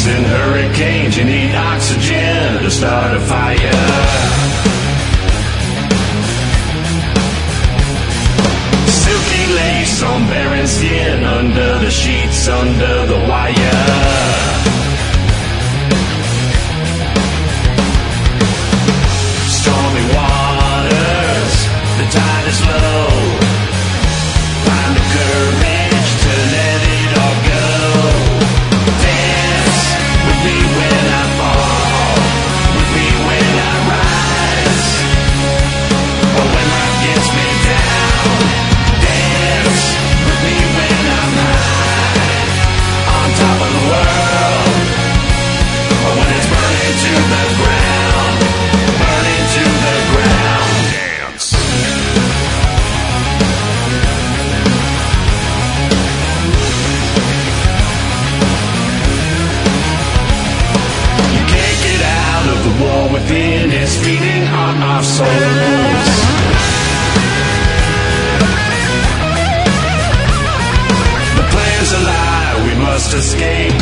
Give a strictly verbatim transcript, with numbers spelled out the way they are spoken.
Winds and hurricanes, you need oxygen to start a fire. Silky lace on barren skin, under the sheets, under the wire. Stormy waters, the tide is low. Find the courage to let it all go. Dance with me when I fall, with me when I rise, or when life gets me down. Dance with me when I'm high, on top of the world, or when it's burning to the ground, burning to the ground. Dance. You can't get out of the war within, it's feeding on our souls. The plan's a lie, we must escape